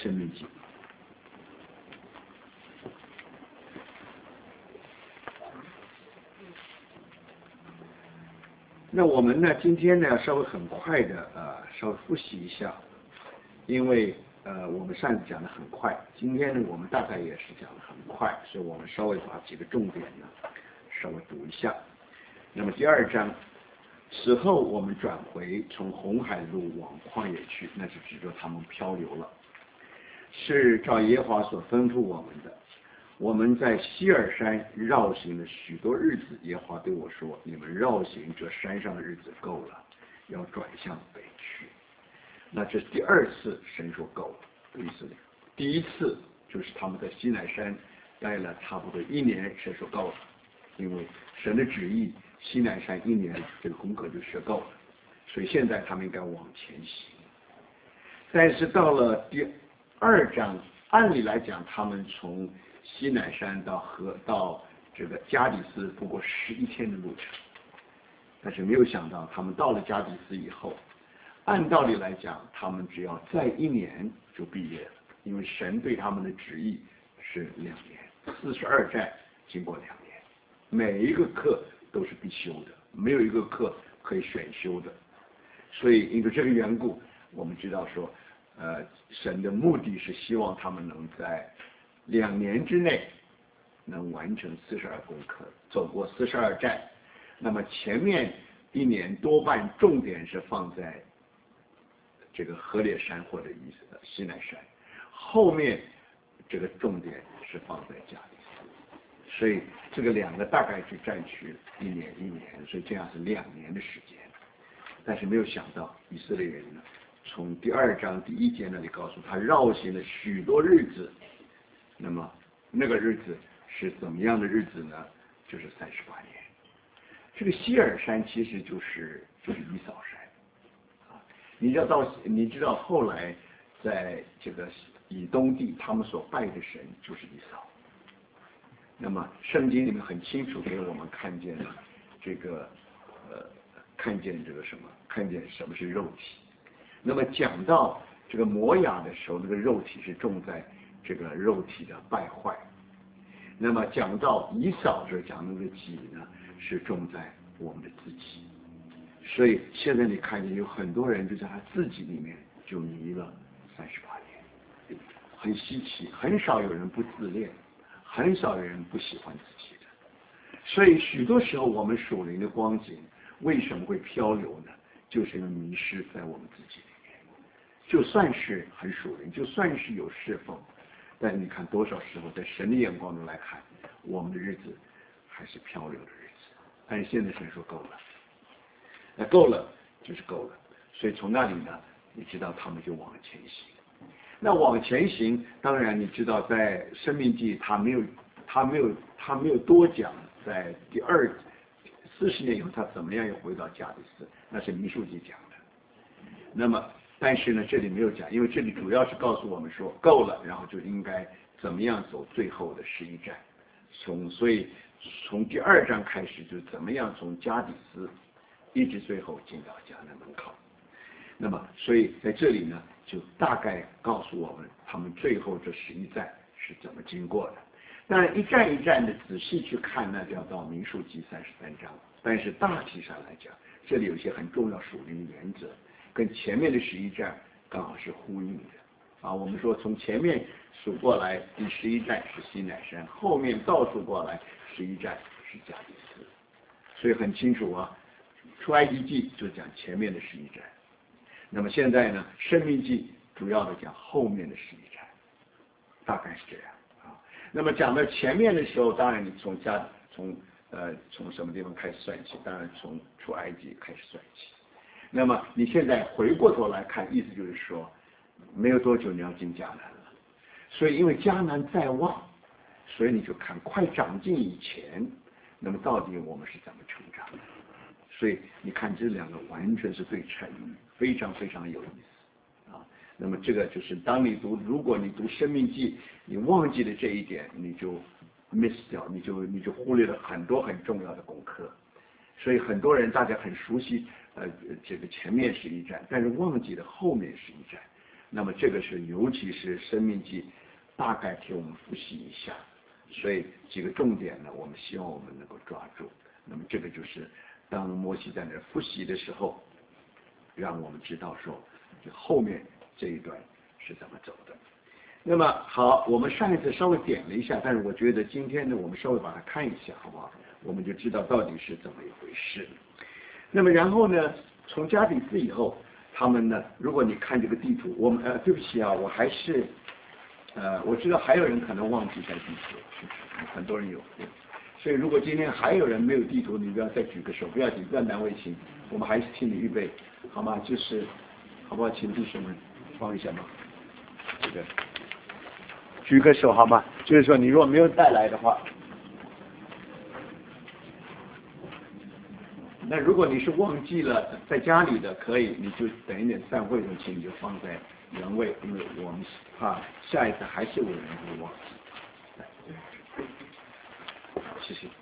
生命记。那我们呢，今天呢稍微很快的稍微复习一下，因为我们上次讲的很快，今天呢我们大概也是讲的很快，所以我们稍微把几个重点呢稍微读一下。那么第2章，此后我们转回从红海路往旷野去，那是指着他们漂流了，是照耶和华所吩咐我们的。我们在希尔山绕行了许多日子，耶和华对我说：“你们绕行这山上的日子够了，要转向北去。”那这是第2次神说够了的意思。第1次就是他们在西乃山待了差不多1年，神说够了，因为神的旨意，西乃山1年这个功课就学够了，所以现在他们应该往前行。但是到了第2章，按理来讲，他们从西乃山到这个加底斯不过11天的路程，但是没有想到他们到了加底斯以后，按道理来讲，他们只要再1年就毕业了，因为神对他们的旨意是2年，42站经过2年，每一个课都是必修的，没有一个课可以选修的。所以因为这个缘故，我们知道说神的目的是希望他们能在2年之内能完成42功课，走过42站。那么前面1年多半重点是放在这个何烈山或者西乃山，后面这个重点是放在加底斯，所以这个2个大概就占据1年，所以这样是2年的时间。但是没有想到以色列人呢，从第2章第1节那里告诉他绕行了许多日子，那么那个日子是怎么样的日子呢？就是38年。这个希尔山其实就是以扫山啊，你知道后来在这个以东地他们所拜的神就是以扫。那么圣经里面很清楚给我们看见这个看见什么是肉体。那么讲到这个摩亚的时候，那个肉体是重在这个肉体的败坏。那么讲到以扫时讲那个己呢，是重在我们的自己。所以现在你看见有很多人就在他自己里面就迷了38年，很稀奇，很少有人不自恋，很少有人不喜欢自己的。所以许多时候我们属灵的光景为什么会漂流呢？就是因为迷失在我们自己里面。就算是很属灵，就算是有侍奉，但是你看多少时候在神的眼光中来看，我们的日子还是漂流的日子。但是现在神说够了，那够了就是够了。所以从那里呢，你知道他们就往前行。那往前行，当然你知道在申命记他没有多讲，在第40年以后他怎么样又回到加底斯，那是民数记讲的。那么但是呢这里没有讲，因为这里主要是告诉我们说够了，然后就应该怎么样走最后的11站。所以从第2章开始就是怎么样从加底斯一直最后进到迦南门口。那么所以在这里呢就大概告诉我们他们最后这11站是怎么经过的。当然一站一站的仔细去看，那就要到民数记33章。但是大体上来讲，这里有一些很重要属灵的原则，跟前面的11站刚好是呼应的啊。我们说从前面数过来，第11站是西乃山，后面倒数过来11站是加底斯，所以很清楚啊。出埃及记就讲前面的11站，那么现在呢，申命记主要的讲后面的11站，大概是这样啊。那么讲到前面的时候，当然你从什么地方开始算起？当然从出埃及开始算起。那么你现在回过头来看，意思就是说，没有多久你要进迦南了。所以因为迦南在望，所以你就看快长进以前，那么到底我们是怎么成长的？所以你看这2个完全是对称，非常非常有意思啊。那么这个就是如果你读申命记，你忘记了这一点，你就 miss 掉，你就忽略了很多很重要的功课。所以很多人大家很熟悉这个前面11站，但是忘记了后面11站。 那么这个是尤其是申命记大概替我们复习一下，所以几个重点呢，我们希望我们能够抓住。那么这个就是当摩西在那复习的时候，让我们知道说就后面这一段是怎么走的。那么好，我们上一次稍微点了一下，但是我觉得今天呢，我们稍微把它看一下，好不好？我们就知道到底是怎么一回事。那么然后呢，从加比斯以后，他们呢，如果你看这个地图，我们对不起啊，我还是我知道还有人可能忘记带地图，是不是？很多人有，所以如果今天还有人没有地图，你不要再举个手，不要紧，不要难为情，我们还是替你预备，好吗？就是好不好？请弟兄们帮一下忙，这个举个手好吗？就是说你如果没有带来的话，那如果你是忘记了在家里的，可以，你就等一点散会的请你就放在原位，因为我们怕下一次还是有人会忘记。谢谢。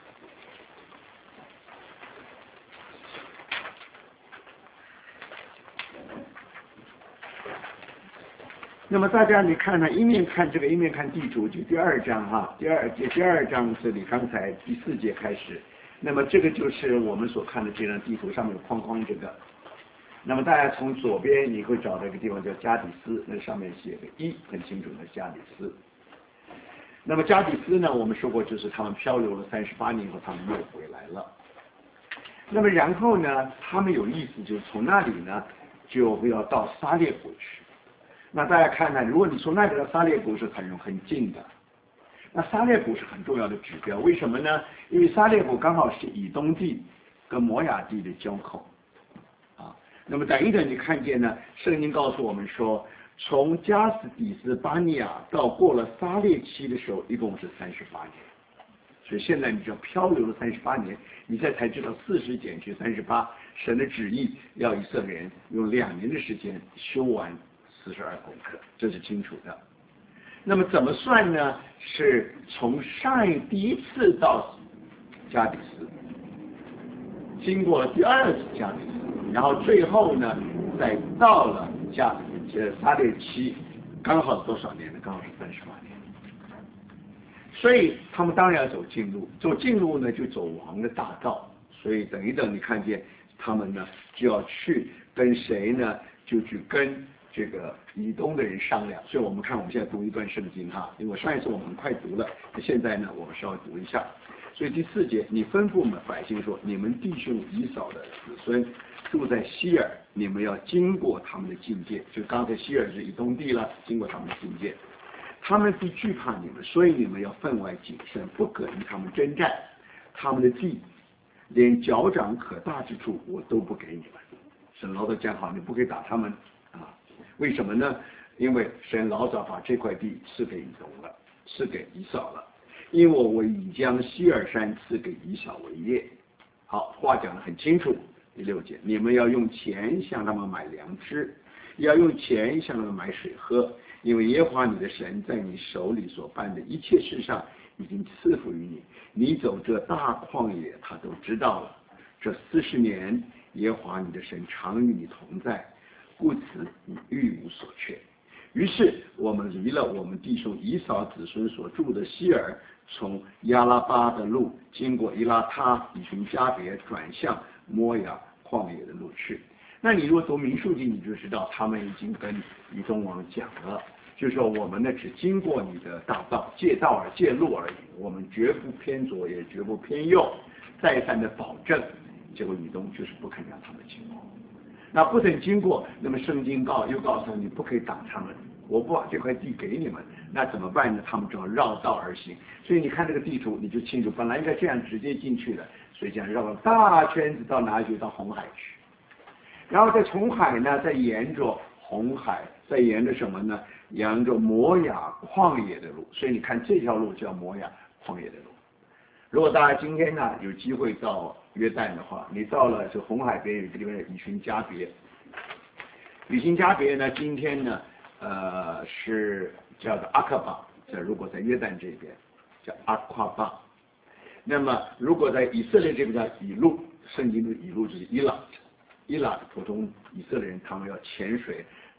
那么大家你看一面看这个，一面看地图，就第二章哈，第二章这里刚才第4节开始，那么这个就是我们所看的这张地图上面有框框这个。那么大家从左边你会找到一个地方叫加底斯，那上面写个1，很清楚的加底斯。那么加底斯呢，我们说过就是他们漂流了38年后，他们又回来了。那么然后呢，他们有意思，就是从那里呢就要到撒列谷去。那大家看看，如果你从那里到撒列谷是很近的，那撒列谷是很重要的指标，为什么呢？因为撒列谷刚好是以东地跟摩亚地的交口啊。那么等一等，你看见呢，圣经告诉我们说，从加斯底斯巴尼亚到过了撒列期的时候，一共是38年。所以现在你就漂流了38年，你这才知道40减去38，神的旨意要以色列人用2年的时间修完42功课，这是清楚的。那么怎么算呢？是从第一次到加底斯，经过第2次加底斯，然后最后呢，再到了撒列期，刚好多少年呢？刚好是38年。所以他们当然要走近路，走近路呢就走王的大道。所以等一等，你看见他们呢就要去跟谁呢？就去跟这个以东的人商量。所以我们看，我们现在读一段圣经哈，因为上一次我们很快读了，现在呢我们稍微读一下。所以第4节，你吩咐百姓说，你们弟兄以扫的子孙住在西尔，你们要经过他们的境界。就刚才西尔是以东地了，经过他们的境界。他们必惧怕你们，所以你们要分外谨慎，不可与他们征战。他们的地，连脚掌可大之处，我都不给你们。神老早讲好，你不可以打他们啊？为什么呢？因为神老早把这块地赐给以东了，赐给以扫了。因为我已将西尔山赐给以扫为业。好，话讲得很清楚。第6节，你们要用钱向他们买粮吃，要用钱向他们买水喝。因为耶和华你的神在你手里所办的一切事上已经赐福于你，你走这大旷野他都知道了。这40年耶和华你的神常与你同在，故此你愈无所缺。于是我们离了我们弟兄以扫子孙所住的西尔，从亚拉巴的路经过伊拉他以寻加别，转向摩亚旷野的路去。那你如果读民数记，你就知道他们已经跟以东王讲了，就是说我们呢只经过你的大道，借道而借路而已，我们绝不偏左也绝不偏右，再三的保证。结果以东就是不肯让他们经过。那不等经过，那么圣经又告诉你不可以打他们，我不把这块地给你们，那怎么办呢？他们只好绕道而行。所以你看这个地图你就清楚，本来应该这样直接进去的，所以这样绕了大圈子到哪里去？到红海去。然后在红海呢，再沿着红海，再沿着什么呢？沿着摩亚旷野的路。所以你看这条路叫摩亚旷野的路。如果大家今天呢有机会到约旦的话，你到了这红海边有一个地方叫以寻加别。以寻加别呢，今天呢是叫做阿克巴，如果在约旦这边叫阿夸巴。那么如果在以色列这边叫以路，圣经的以路就是伊朗。伊朗普通以色列人他们要潜水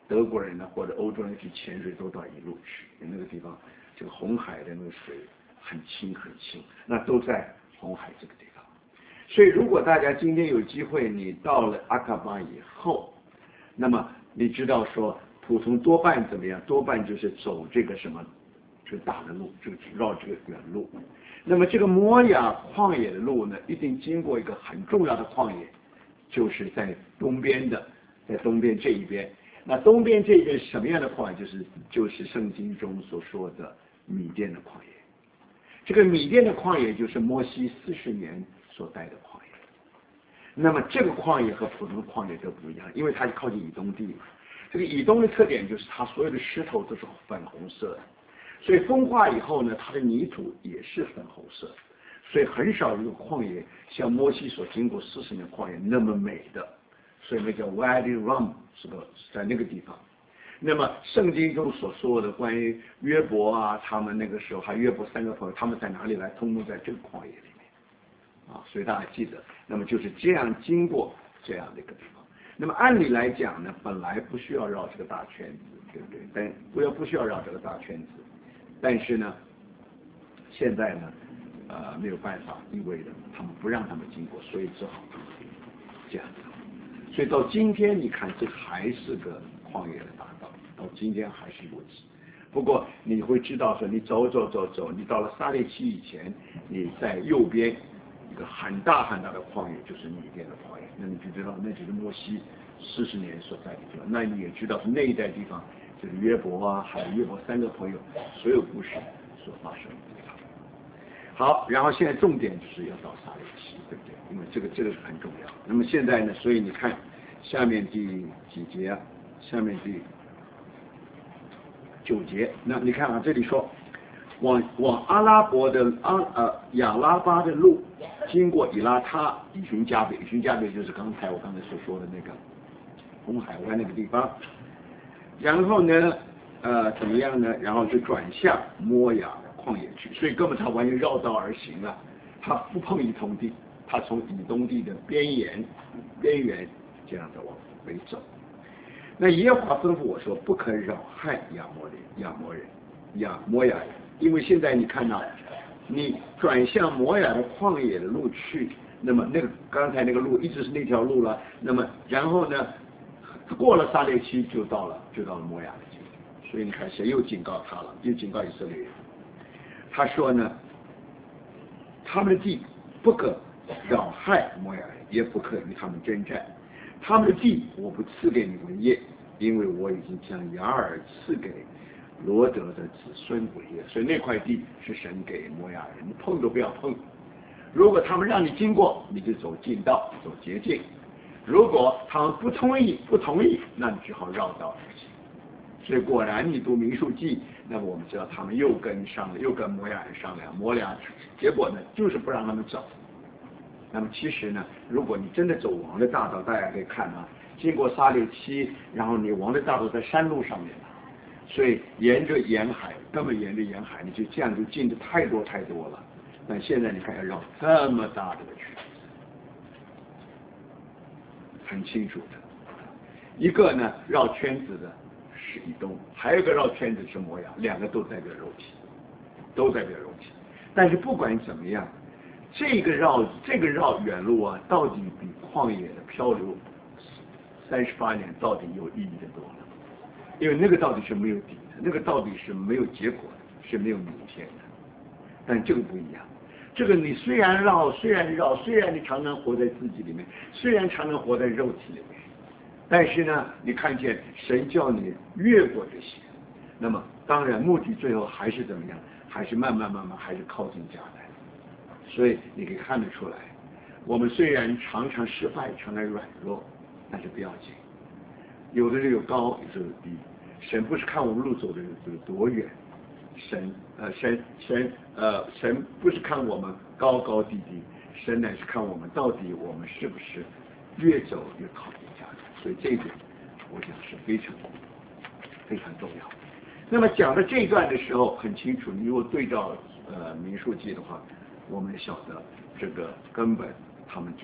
德国人呢或者欧洲人去潜水都到一路去，那个地方这个红海的那个水很清很清，那都在红海这个地方。所以如果大家今天有机会你到了阿卡巴以后，那么你知道说普通多半怎么样？多半就是走这个什么，这个大的路，这个绕这个远路。那么这个摩亚旷野的路呢，一定经过一个很重要的旷野，就是在东边的，在东边这一边。那东边这个什么样的旷野？就是圣经中所说的米甸的旷野。这个米甸的旷野就是摩西40年所带的旷野。那么这个旷野和普通的旷野都不一样，因为它是靠近以东地。这个以东的特点就是它所有的石头都是粉红色的，所以风化以后呢，它的泥土也是粉红色，所以很少有旷野像摩西所经过40年旷野那么美的，所以那叫 Wadi Rum 是在那个地方。那么圣经中所说的关于约伯啊，他们那个时候还约伯3个朋友，他们在哪里来？通通在这个旷野里面啊，所以大家记得，那么就是这样经过这样的一个地方。那么按理来讲呢，本来不需要绕这个大圈子，对不对？但不需要绕这个大圈子，但是呢，现在呢，没有办法，因为呢，他们不让他们经过，所以只好这样子。所以到今天你看，这还是个旷野的大道，到今天还是如此。不过你会知道说，你走，你到了撒烈期以前，你在右边一个很大很大的旷野，就是米甸的旷野，那你就知道那就是摩西40年所在的地方。那你也知道是那一带地方，就是约伯啊，还有约伯3个朋友所有故事所发生的地方。好，然后现在重点就是要到撒烈期，对不对？因为这个是很重要。那么现在呢，所以你看下面第几节啊？下面第9节。那你看啊，这里说往阿拉伯的亚拉巴的路，经过以拉他、以寻加北，以寻加北就是我刚才所说的那个红海湾那个地方。然后呢，怎么样呢？然后就转向摩亚旷野去，所以根本他完全绕道而行了，他不碰以东地，他从以东地的边缘这样的往北走。那耶和华吩咐我说，不可扰害摩亚人，因为现在你看到，你转向摩亚的旷野的路去，那么那个刚才那个路一直是那条路了，那么然后呢，过了撒烈期就到了摩亚的境地。所以你看谁又警告他了，又警告以色列人，他说呢，他们的地不可扰害摩亚人，也不可与他们征战。他们的地我不赐给你为业，因为我已经将雅尔赐给罗德的子孙为业。所以那块地是神给摩亚人，你碰都不要碰。如果他们让你经过，你就走近道，走捷径；如果他们不同意，那你只好绕道而行。所以果然你读民数记，那么我们知道他们又跟摩亚人商量，结果呢就是不让他们走。那么其实呢，如果你真的走王的大道，大家可以看啊，经过撒烈期，然后你王的大道在山路上面了，所以沿着沿海，你就这样就进的太多了。但现在你看要绕这么大的圈子，很清楚的。一个呢绕圈子的是以东，还有一个绕圈子是摩亚，两个都代表肉体。但是不管怎么样，这个绕远路啊，到底比旷野的漂流38年到底有意义的多了。因为那个到底是没有底的，那个到底是没有结果的，是没有明天的。但这个不一样，这个你虽然你常常活在自己里面，虽然常常活在肉体里面，但是呢，你看见神叫你越过这些，那么当然目的最后还是怎么样？还是慢慢还是靠近迦南。所以你可以看得出来，我们虽然常常失败，常常软弱，但是不要紧。有的人有高，有的有低。神不是看我们路走的有多远，神不是看我们高高低低，神乃是看我们到底我们是不是越走越靠近迦南。所以这一点，我想是非常重要。那么讲到这一段的时候，很清楚，你如果对照民数记的话，我们晓得这个根本他们就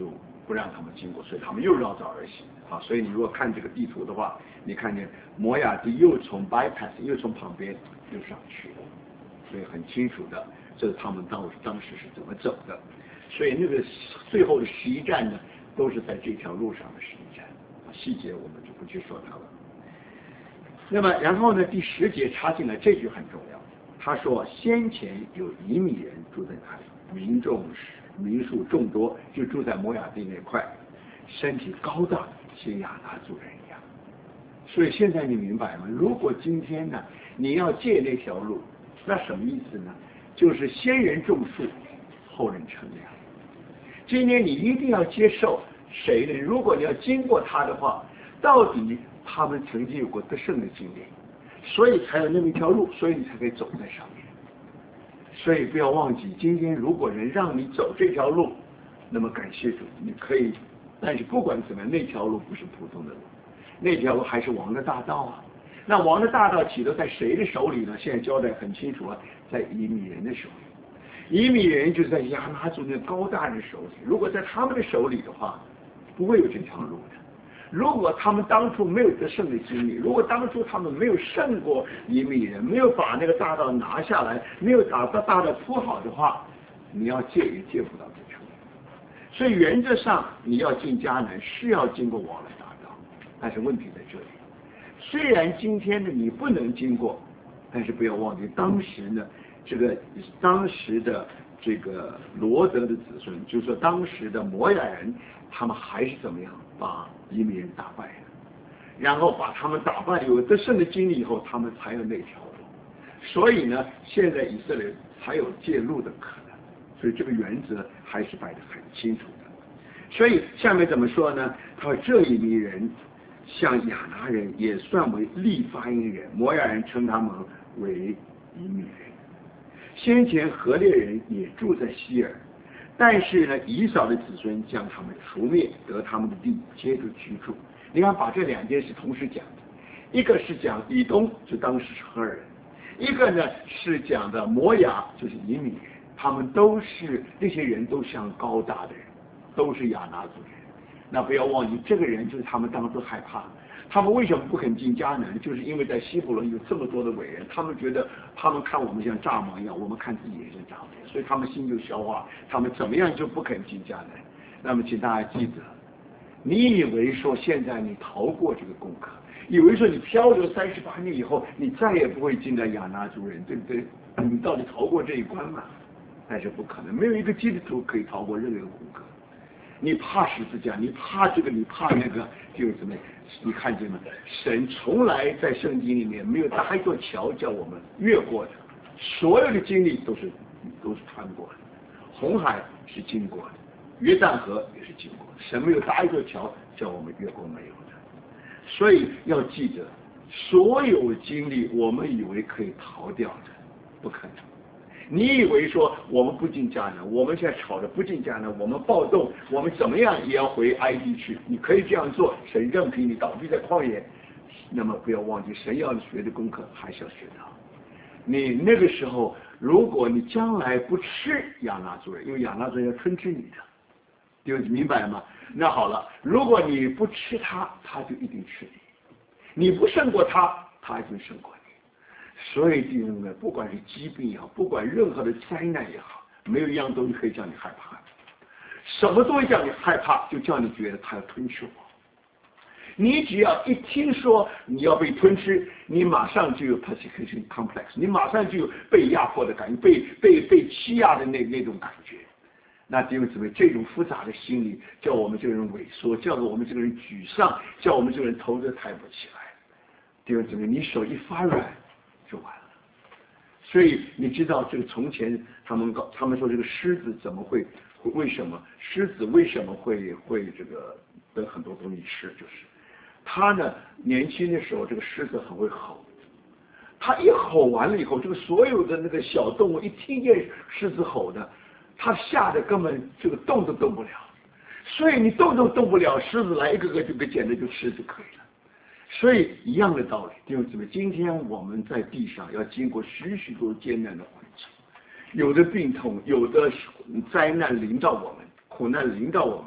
不让他们经过，所以他们又绕道而行。啊，所以你如果看这个地图的话，你看见摩亚地又从 bypass 又从旁边又上去了，所以很清楚的，这是他们当时是怎么走的。所以那个最后的11站呢，都是在这条路上的11站，细节我们就不去说它了。那么然后呢，第10节插进来这句很重要，他说先前有以米人住在那里，民数众多，就住在摩亚地那块，身体高大，像亚拿族人一样。所以现在你明白吗？如果今天呢，你要借那条路，那什么意思呢？就是先人种树，后人乘凉。今天你一定要接受谁呢？如果你要经过他的话，到底他们曾经有过得胜的经历，所以才有那么一条路，所以你才可以走在上面。所以不要忘记，今天如果人让你走这条路，那么感谢主，你可以。但是不管怎么样，那条路不是普通的路，那条路还是王的大道啊。那王的大道起都在谁的手里呢？现在交代很清楚啊，在以米人的手里。以米人就在亚拿族那高大人手里。如果在他们的手里的话，不会有这条路的。如果他们当初没有得胜的经历，如果当初他们没有胜过以米人，没有把那个大道拿下来，没有把大道铺好的话，你要借也借不到这条路。所以原则上你要进迦南是要经过王的大道，但是问题在这里。虽然今天呢你不能经过，但是不要忘记当时呢当时的这个罗德的子孙，就是说当时的摩亚人，他们还是怎么样把以米人打败了，然后把他们打败，有得胜的经历以后，他们才有那条路。所以呢，现在以色列才有借路的可能。所以这个原则还是摆得很清楚的。所以下面怎么说呢？他说这以米人像亚拿人也算为利法因人，摩亚人称他们为以米人。先前何烈人也住在西尔，但是呢，以扫的子孙将他们除灭，得他们的地，接着居住。你看，把这两件事同时讲的，一个是讲以东，就当时是赫人；一个呢是讲的摩亚，就是以米人。他们都是这些人都像高大的人，都是亚拿族人。那不要忘记，这个人就是他们当初害怕。他们为什么不肯进迦南？就是因为在希伯伦有这么多的伟人，他们觉得他们看我们像蚱蜢一样，我们看自己也像蚱蜢，所以他们心就消化，他们怎么样就不肯进迦南。那么请大家记得，你以为说现在你逃过这个功课，以为说你漂流38年以后，你再也不会进到亚拿族人，对不对？你到底逃过这一关吗？但是不可能，没有一个基督徒可以逃过任何一个功课。你怕十字架，你怕这个，你怕那个，就是什么？你看见吗？神从来在圣经里面没有搭一座桥叫我们越过的，所有的经历都是穿过的。红海是经过的，约旦河也是经过的，神没有搭一座桥叫我们越过没有的。所以要记得，所有经历我们以为可以逃掉的，不可能。你以为说我们不进迦南，我们现在吵着不进迦南，我们暴动，我们怎么样也要回埃及去？你可以这样做，神任凭你倒闭在旷野。那么不要忘记，神要你学的功课还是要学到。你那个时候，如果你将来不吃亚拿族人，因为亚拿族人要吞吃你的，就明白吗？那好了，如果你不吃他，他就一定吃你；你不胜过他，他一定胜过你。所以弟兄们，不管是疾病也好，不管任何的灾难也好，没有一样东西可以叫你害怕。什么东西叫你害怕，就叫你觉得他要吞吃我。你只要一听说你要被吞吃，你马上就有 persecution complex， 你马上就有被压迫的感觉，被欺压的那种感觉。那弟兄姊妹，这种复杂的心理，叫我们这个人萎缩，叫我们这个人沮丧，叫我们这个人头都抬不起来。弟兄姊妹，你手一发软就完了。所以你知道这个从前他们说这个狮子怎么会为什么狮子为什么会这个得很多东西吃，就是他呢年轻的时候这个狮子很会吼，他一吼完了以后，这个所有的那个小动物一听见狮子吼的，他吓得根本这个动都动不了。所以你动都动不了，狮子来一个个就给捡着就吃就可以了。所以一样的道理，弟兄姊妹，今天我们在地上要经过许许多艰难的环境，有的病痛，有的灾难临到我们，苦难临到我们。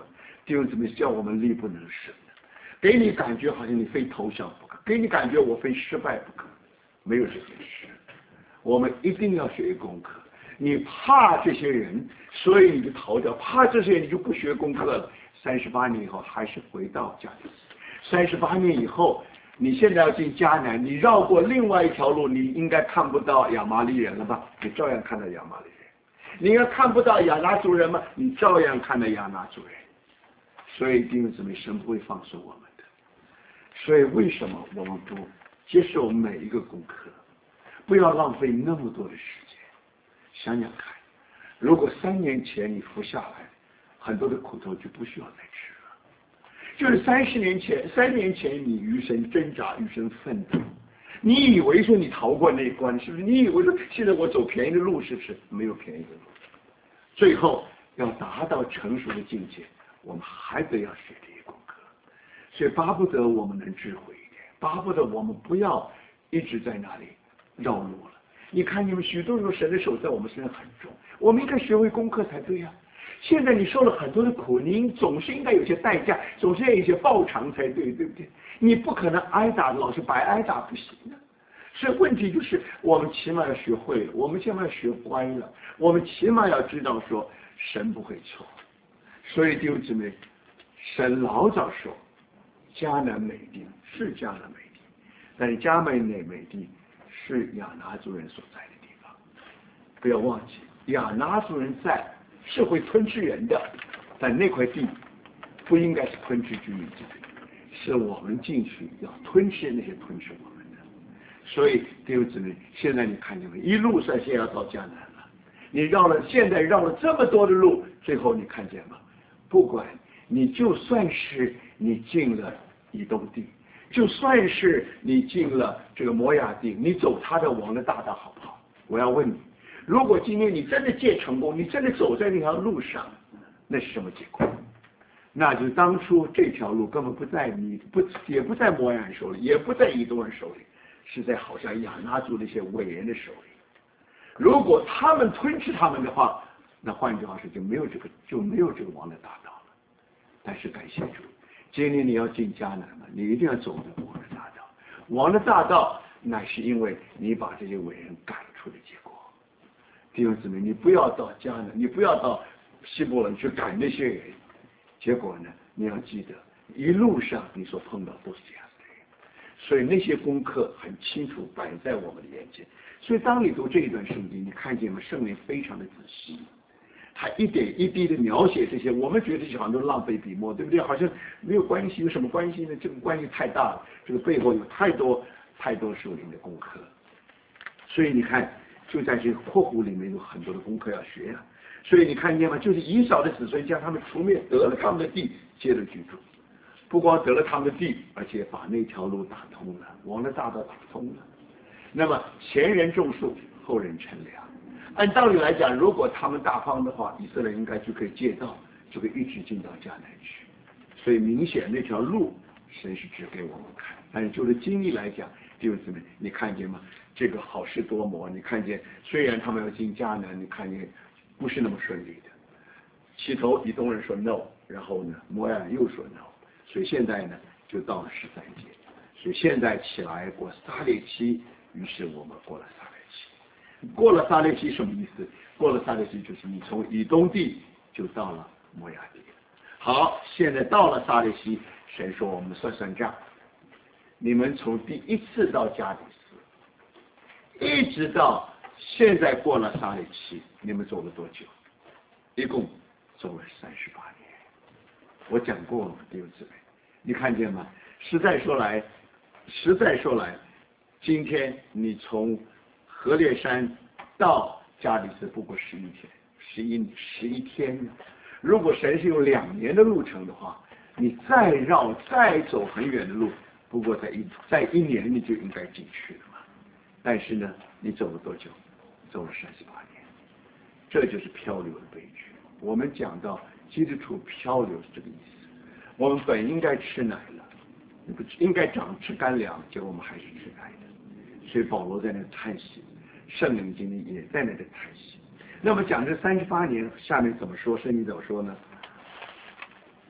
弟兄姊妹，叫我们力不能胜的，给你感觉好像你非投降不可，给你感觉我非失败不可，没有这件事。我们一定要学功课。你怕这些人，所以你就逃掉；怕这些人，你就不学功课了。38年以后还是回到迦南。38年以后，你现在要进迦南，你绕过另外一条路，你应该看不到亚玛力人了吧？你照样看到亚玛力人。你应该看不到亚拿族人吗？你照样看到亚拿族人。所以弟兄姊妹，神不会放手我们的。所以为什么我们不接受每一个功课？不要浪费那么多的时间。想想看，如果3年前你服下来，很多的苦头就不需要再吃了。就是3年前你与神挣扎，与神奋斗，你以为说你逃过那一关，是不是？你以为说现在我走便宜的路，是不是？没有便宜的路。最后要达到成熟的境界，我们还得要学这些功课。所以巴不得我们能智慧一点，巴不得我们不要一直在那里绕路了。你看，你们许多时候神的手在我们身上很重，我们应该学会功课才对呀。现在你受了很多的苦，你总是应该有些代价，总是要有一些报偿才对，对不对？你不可能挨打，老是白挨打不行的。所以问题就是，我们起码要学会了，我们起码要学乖了，我们起码要知道说神不会错。所以弟兄姊妹，神老早说迦南美地是迦南美地，但是迦南美地是亚拿族人所在的地方。不要忘记，亚拿族人在是会吞吃人的，但那块地不应该是吞吃居民之地，是我们进去要吞吃那些吞吃我们的。所以弟兄姊妹，现在你看见没？一路上现在要到迦南了，你现在绕了这么多的路，最后你看见吗？不管你就算是你进了以东地，就算是你进了这个摩亚地，你走他的王的大道好不好？我要问你，如果今天你真的借成功，你真的走在那条路上，那是什么结果？那就是当初这条路根本不在也不在摩亚人手里，也不在以东人手里，是在好像亚拿族那些伟人的手里。如果他们吞吃他们的话，那换句话说就没有这个王的大道了。但是感谢主，今天你要进迦南了，你一定要走这王的大道。王的大道乃是因为你把这些伟人赶出的结果。弟兄姊妹，你不要到迦南，你不要到希伯伦去赶那些人，结果呢，你要记得一路上你所碰到都是这样的人。所以那些功课很清楚摆在我们的眼前。所以当你读这一段圣经，你看见吗？圣灵非常的仔细，他一点一滴的描写这些，我们觉得好像都浪费笔墨，对不对？好像没有关系，有什么关系呢？这个关系太大了，这个背后有太多属灵的功课。所以你看，就在这个括弧里面有很多的功课要学啊。所以你看见吗？就是以扫的子孙将他们除灭，得了他们的地，接着居住。不光得了他们的地，而且把那条路打通了，王的大道打通了。那么前人种树，后人乘凉。按道理来讲，如果他们大方的话，以色列应该就可以借道，就可以一直进到迦南去。所以明显那条路神是指给我们看。但是就是经历来讲，弟兄姊妹，你看见吗？这个好事多磨，你看见虽然他们要进迦南，你看见不是那么顺利的。起头以东人说 no， 然后呢摩亚人又说 no， 所以现在呢就到了13节。所以现在起来过撒烈期，于是我们过了撒烈期。过了撒烈期什么意思？过了撒烈期就是你从以东地就到了摩亚地。好，现在到了撒烈期，神说我们算算账，你们从第一次到加底斯，一直到现在过了撒烈期，你们走了多久？一共走了38年。我讲过了，弟兄姊妹，你看见吗？实在说来，今天你从何烈山到加底斯不过11天。如果神是用2年的路程的话，你再走很远的路，不过在一年你就应该进去了嘛。但是呢，你走了多久？走了38年。这就是漂流的悲剧。我们讲到基督徒漂流是这个意思。我们本应该吃奶了，不应该吃干粮，结果我们还是吃奶的。所以保罗在那叹息，圣灵今天也在那里叹息。那么讲这38年，下面怎么说？圣经怎么说呢？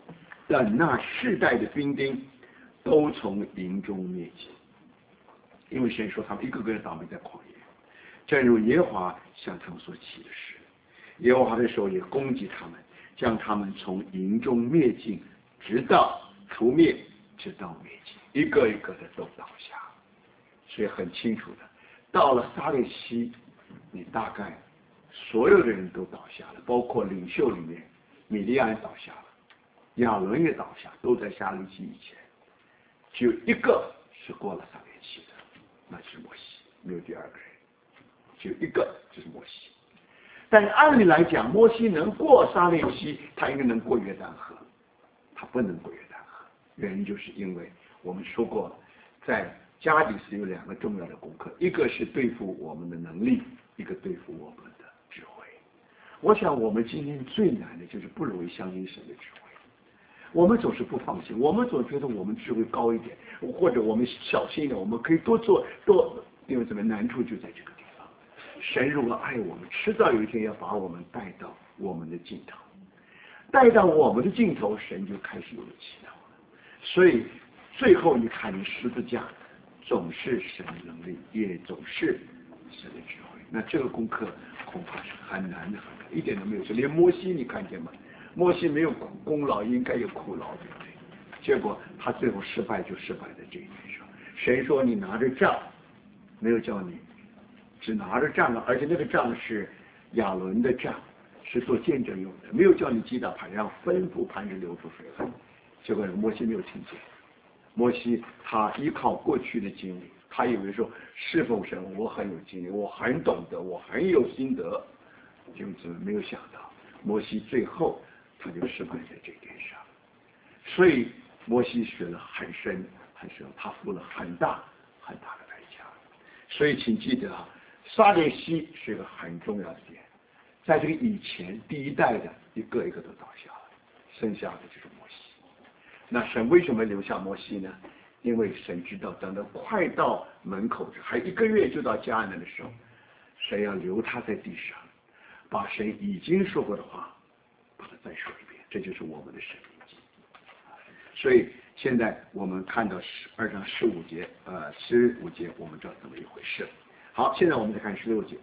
等那世代的兵丁都从营中灭尽。因为神说他们一个个倒霉在旷野，正如耶和华向他们所起的事。耶和华的手也攻击他们，将他们从营中灭尽，直到除灭，直到灭尽，一个一个的都倒下。所以很清楚的，到了撒烈西，你大概所有的人都倒下了，包括领袖里面，米利暗倒下了，亚伦也倒下，都在撒烈西以前，只有一个是过了撒烈西的，那就是摩西，没有第二个人，只有一个就是摩西。但按理来讲，摩西能过撒烈西，他应该能过约旦河，他不能过约旦河，原因就是因为我们说过，在加底斯有两个重要的功课，一个是对付我们的能力，一个对付我们的智慧。我想我们今天最难的就是不容易相信神的智慧，我们总是不放心，我们总觉得我们智慧高一点，或者我们小心一点，我们可以多做多，因为怎么难处就在这个地方。神如果爱我们，迟早有一天要把我们带到我们的尽头，带到我们的尽头，神就开始有了祈祷了。所以最后你看你十字架总是神的能力，也总是神的智慧。那这个功课恐怕是很难的，一点都没有错。连摩西你看见吗？摩西没有功劳，应该有苦劳，对不对？结果他最后失败，就失败在这一点上。谁说你拿着杖，没有叫你只拿着杖了，而且那个杖是亚伦的杖，是做见证用的，没有叫你击打磐，让吩咐磐石流出水来。结果摩西没有听见。摩西他依靠过去的经历，他以为说侍奉神我很有经历，我很懂得，我很有心得，就是没有想到摩西最后他就失败在这一点上。所以摩西学了很深很深，他付了很大很大的代价。所以请记得啊，撒烈西是一个很重要的点，在这个以前第一代的一个一个都倒下了，剩下的就是摩西。那神为什么留下摩西呢？因为神知道，等到快到门口，还1个月就到迦南的时候，神要留他在地上，把神已经说过的话，把它再说一遍，这就是我们的生命记。所以现在我们看到12章15节，15节我们知道怎么一回事。好，现在我们再看16节，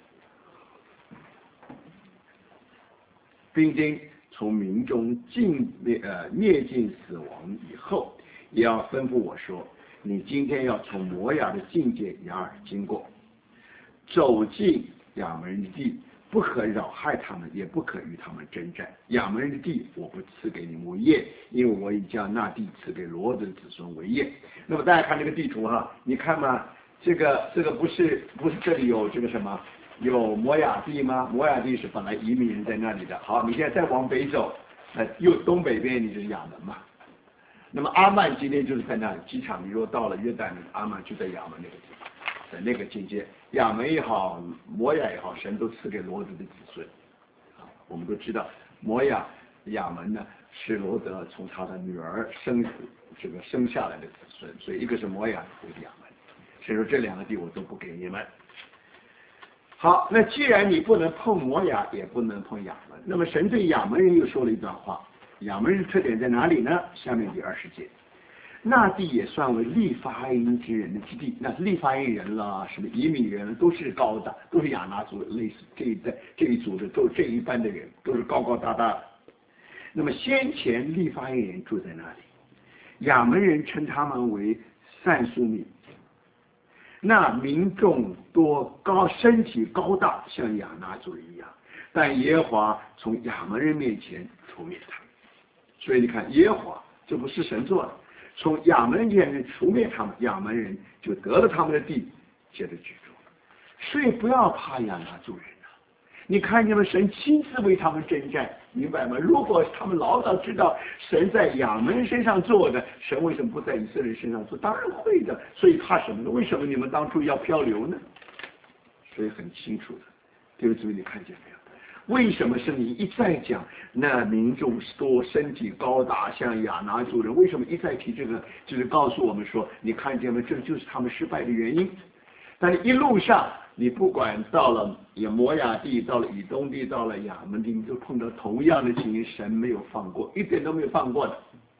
兵丁从民中灭尽死亡以后，也要吩咐我说，你今天要从摩亚的境界亚尔经过，走进亚门人的地，不可扰害他们，也不可与他们征战。亚门人的地我不赐给你们为业，因为我已将那地赐给罗德的子孙为业。那么大家看这个地图哈，你看嘛，这个不是这里有这个什么？有摩亚地吗？摩亚地是本来移民人在那里的。好，你现在再往北走，右东北边你就是亚门嘛。那么阿曼今天就是在那里，机场你若到了约旦，阿曼就在亚门那个地方，在那个境界，亚门也好，摩亚也好，神都赐给罗德的子孙。我们都知道，摩亚亚门呢是罗德从他的女儿生下来的子孙，所以一个是摩亚，一个是亚门。所以说这2个地我都不给你们。好，那既然你不能碰摩亚，也不能碰亚门，那么神对亚门人又说了一段话。亚门人的特点在哪里呢？下面第20节，那地也算为利法因之人的基地。那利法因人啦，什么以米人都是高大，都是亚拿族，类似这一组的都这一般的人都是高高大大的。那么先前利法因人住在那里，亚门人称他们为散苏米。那民众多身体高大，像亚拿族人一样，但耶和华从亚门人面前除灭他们。所以你看，耶和华这不是神做的，从亚门人面前除灭他们，亚门人就得了他们的地，接着居住。所以不要怕亚拿族人啊！你看见没？神亲自为他们征战，明白吗？如果他们老早知道神在亚门人身上做的，神为什么不在以色列人身上做？当然会的。所以怕什么呢？为什么你们当初要漂流呢？所以很清楚的，弟兄姊妹，你看见没有？为什么圣经一再讲那民众多身体高大像亚拿族人？为什么一再提这个？就是告诉我们说，你看见没？这就是他们失败的原因。但是一路上，你不管到了摩亚地，到了以东地，到了亚门地，你都碰到同样的情形，神没有放过，一点都没有放过的。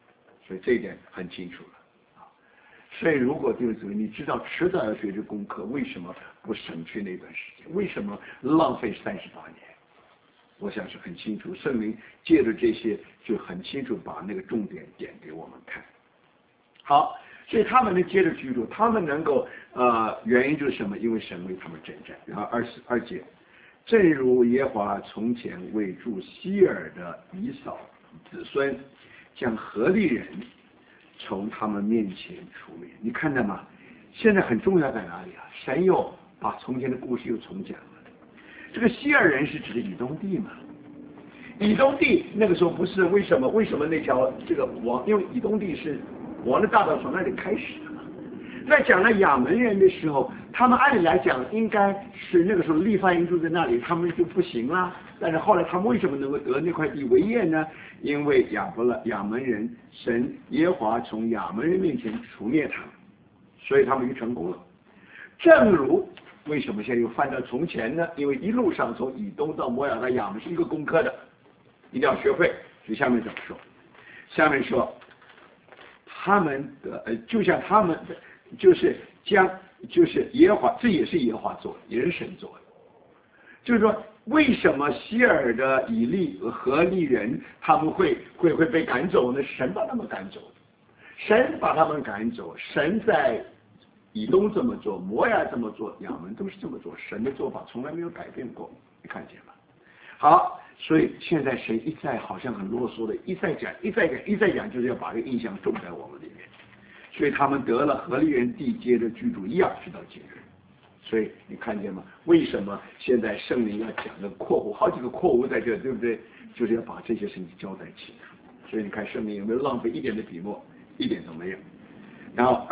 所以这一点很清楚了啊。所以如果弟兄姊妹你知道迟早要学这功课，为什么不省去那段时间？为什么浪费38年？我想是很清楚，圣灵借着这些就很清楚把那个重点点给我们看。好，所以他们能接着居住，他们能够原因就是什么？因为神为他们征战。然后22节，正如耶和华从前为住希尔的以扫子孙，将何利人从他们面前除灭。你看到吗？现在很重要在哪里啊？神又把从前的故事又重讲了。这个希尔人是指的以东地嘛？以东地那个时候不是为什么那条这个王？因为以东地是王的大道从那里开始的嘛。在讲了亚门人的时候，他们按理来讲应该是那个时候利法因住在那里，他们就不行啦。但是后来他们为什么能够得那块地为业呢？因为亚门人神耶和华从亚门人面前除灭他们，所以他们就成功了。正如为什么现在又翻到从前呢？因为一路上从以东到摩亚到亚门是一个功课的，一定要学会。所以下面怎么说？下面说他们的就像他们的就是耶和华，这也是耶和华做的，也是神做的。就是说，为什么希尔的以利和利人他们会被赶走呢？神把他们赶走，神把他们赶走，神在以东这么做，摩亚这么做，亚门都是这么做，神的做法从来没有改变过，你看见吗？好，所以现在神一再好像很啰嗦的，一再讲，就是要把这个印象种在我们里面。所以他们得了何利人地，接着居住一样，直到今日。所以你看见吗？为什么现在圣灵要讲的括弧，好几个括弧在这，对不对？就是要把这些事情交代清楚。所以你看圣灵有没有浪费一点的笔墨？一点都没有。然后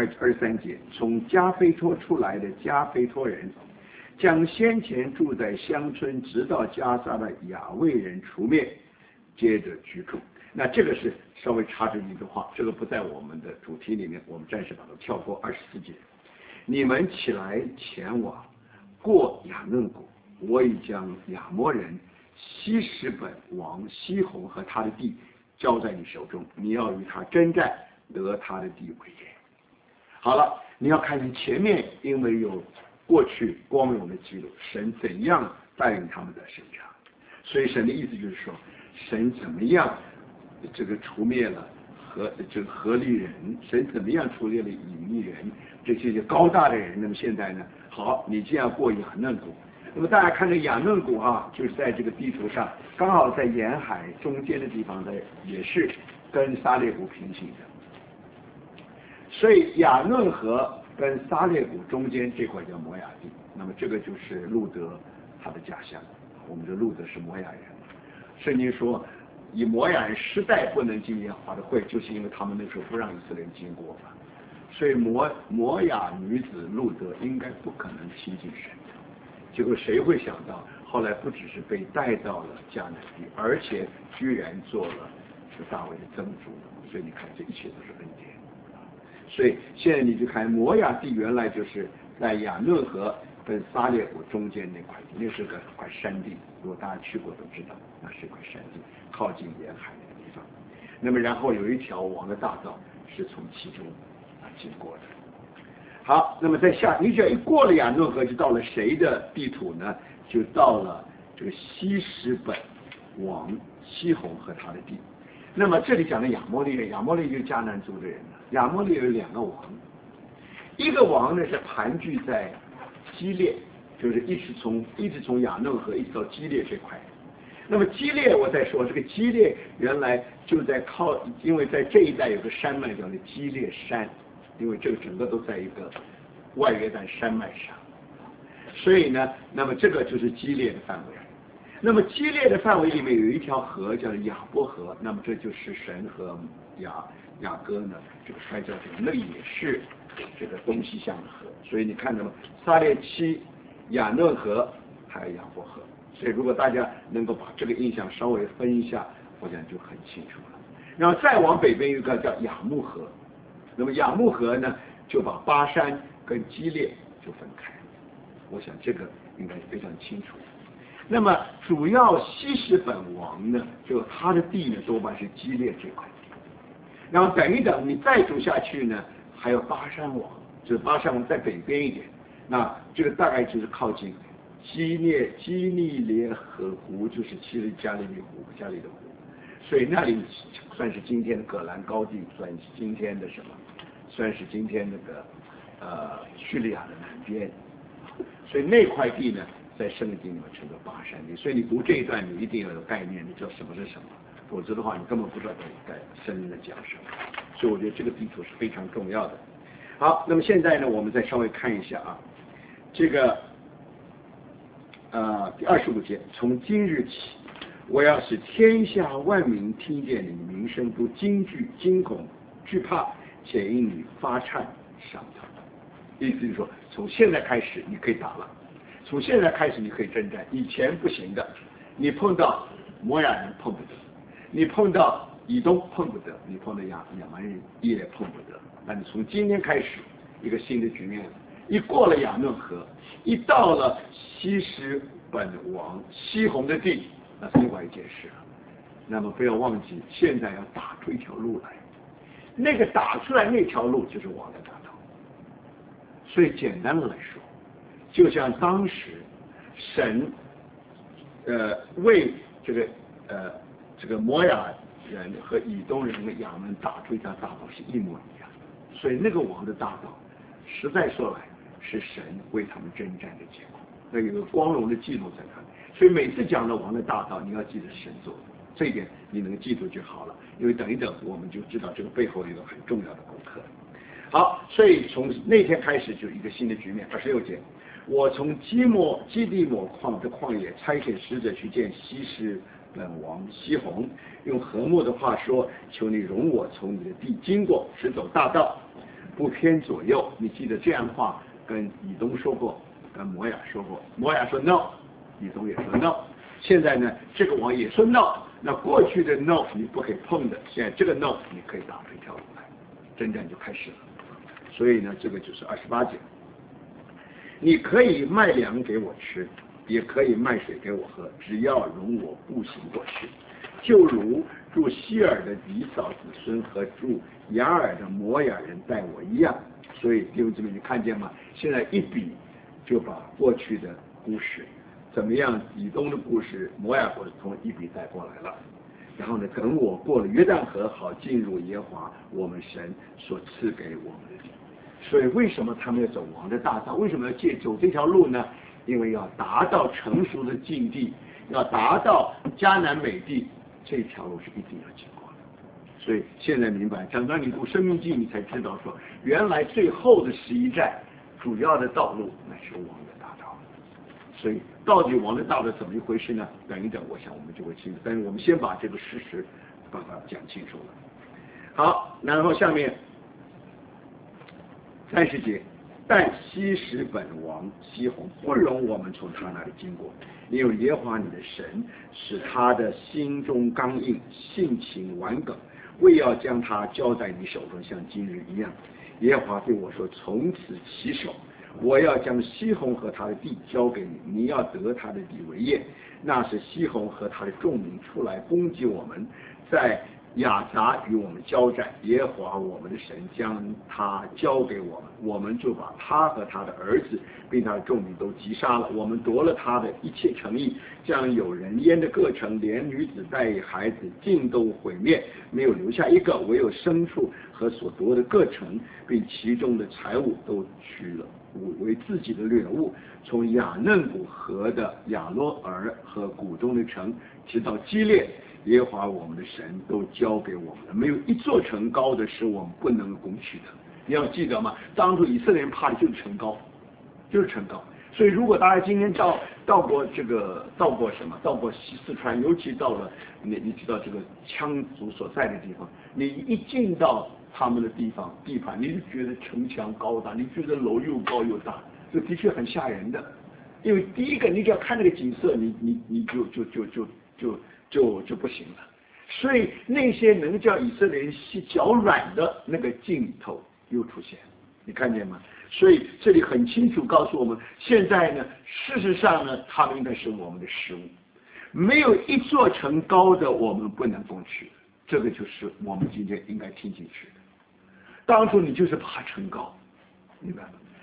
23节，从加菲托出来的加菲托人，将先前住在乡村直到加撒的亚卫人除灭，接着居住。那这个是稍微插着一句话，这个不在我们的主题里面，我们暂时把它跳过。24节，你们起来前往，过雅嫩谷，我已将亚摩人西什本王西宏和他的地交在你手中，你要与他征战，得他的地为业。好了，你要看见前面，因为有过去光荣的记录，神怎样带领他们的生长，所以神的意思就是说，神怎么样这个除灭了何利人，神怎么样除灭了以利人，这些高大的人。那么现在呢，好，你既然过雅嫩谷，那么大家看这雅嫩谷啊，就是在这个地图上，刚好在沿海中间的地方呢，也是跟撒列谷平行的。所以雅嫩河跟撒列谷中间这块叫摩亚地，那么这个就是路德他的家乡。我们的路德是摩亚人，圣经说以摩亚人实在不能进耶和华的会，就是因为他们那时候不让以色列人经过嘛。所以摩亚女子路德应该不可能亲近神的。结果谁会想到，后来不只是被带到了迦南地，而且居然做了这个大卫的曾祖。所以你看，这一切都是恩典。所以现在你就看摩亚地，原来就是在雅嫩河跟撒列谷中间那块地，那是个块山地。如果大家去过都知道，那是一块山地，靠近沿海那个地方。那么然后有一条王的大道是从其中经过的。好，那么在你只要一过了雅嫩河，就到了谁的地土呢？就到了这个西什本王西宏和他的地。那么这里讲的亚摩利人，亚摩利就是迦南族的人。亚摩利有2个王，一个王呢是盘踞在基列，就是一直从雅嫩河一直到基列这块。那么基列我再说，这个基列原来就在因为在这一带有个山脉叫做基列山，因为这个整个都在一个外约旦山脉上，所以呢，那么这个就是基列的范围。那么基列的范围里面有一条河叫雅波河，那么这就是神和雅各呢这个摔跤这个，那也是这个东西向的河。所以你看到吗？撒列七、雅嫩河还有雅波河。所以如果大家能够把这个印象稍微分一下，我想就很清楚了。然后再往北边有一个叫雅木河，那么雅木河呢就把巴山跟基列就分开了。我想这个应该是非常清楚。那么主要西什本王呢，就他的地呢多半是基列这块地。 然后等一等，你再走下去呢，还有巴山王，就是巴山王在北边一点，那这个大概就是靠近基利连河湖，就是加利利湖的湖，所以那里算是今天的戈兰高地，算是今天的什么？算是今天那个叙利亚的南边，所以那块地呢，在圣经里面称作巴山地。所以你读这一段，你一定要有概念，你知道什么是什么，否则的话，你根本不知道圣经在讲什么。所以我觉得这个地图是非常重要的。好，那么现在呢，我们再稍微看一下啊，这个第25节，从今日起，我要使天下万民听见你名声都惊惧、惊恐、惧怕，且因你发颤上腾。意思就是说，从现在开始你可以打了，从现在开始你可以征战，以前不行的，你碰到摩亚人碰不得，你碰到以东碰不得，你碰到亚蛮人也碰不得。但是从今天开始，一个新的局面了。一过了亚嫩河，一到了西什本王西宏的地，那是另外一件事了。那么不要忘记，现在要打出一条路来，那个打出来那条路就是王的大道。所以简单的来说，就像当时神为这个摩亚人和以东人和亚门打出一条大道是一模一样。所以那个王的大道，实在说来是神为他们征战的结果，那有个光荣的记录在那里。所以每次讲到王的大道，你要记得神做的，这一点你能记住就好了。因为等一等我们就知道这个背后有一个很重要的功课。好，所以从那天开始就一个新的局面。26节，我从基地抹矿的旷野差遣使者去见西什本王西宏，用和睦的话说，求你容我从你的地经过，只走大道，不偏左右。你记得这样的话跟以东说过，跟摩亚说过，摩亚说 no， 以东也说 no。现在呢，这个王也说 no， 那过去的 no 你不可以碰的，现在这个 no 你可以打出一条路来，征战就开始了。所以呢，这个就是28节，你可以卖粮给我吃，也可以卖水给我喝，只要容我步行过去，就如住希尔的以扫子孙和住雅尔的摩亚人待我一样。所以弟兄姊妹，你看见吗？现在一比就把过去的故事怎么样，以东的故事、摩亚故事从一比带过来了。然后呢，等我过了约旦河，好进入耶和华我们神所赐给我们的地。所以为什么他们要走王的大道？为什么要走这条路呢？因为要达到成熟的境地，要达到迦南美地，这条路是一定要经过的。所以现在明白，等到你读生命记，你才知道说，原来最后的11站主要的道路乃是王的大道。所以到底王的大道怎么一回事呢？等一等，我想我们就会清楚。但是我们先把这个事实把它讲清楚了。好，然后下面30节，但西什本王西宏不容我们从他那里经过，因为耶和华你的神使他的心中刚硬，性情顽梗，为要将他交在你手中，像今日一样。耶和华对我说，从此起手，我要将西宏和他的地交给你，你要得他的地为业。那是西宏和他的众民出来攻击我们，在亚杂与我们交战，耶和华我们的神将他交给我们，我们就把他和他的儿子并他的众民都击杀了。我们夺了他的一切城邑，将有人烟的各城，连女子带孩子尽都毁灭，没有留下一个，唯有牲畜和所夺的各城，并其中的财物都取了为自己的掠物。从雅嫩谷河的亚罗尔和谷中的城，直到基列，耶和华我们的神都交给我们了，没有一座城高的是我们不能攻取的。你要记得吗？当初以色列人怕的就是城高，就是城高。所以如果大家今天到过四川，尤其到了你知道这个羌族所在的地方，你一进到他们的地盘，你就觉得城墙高大，你觉得楼又高又大，这的确很吓人的。因为第一个，你只要看那个景色，你就不行了。所以那些能叫以色列人脚软的那个镜头又出现，你看见吗？所以这里很清楚告诉我们，现在呢，事实上呢，他们应该是我们的食物，没有一座城高的我们不能攻取， 这个就是我们今天应该听进去的。当初你就是怕成高，明白吗？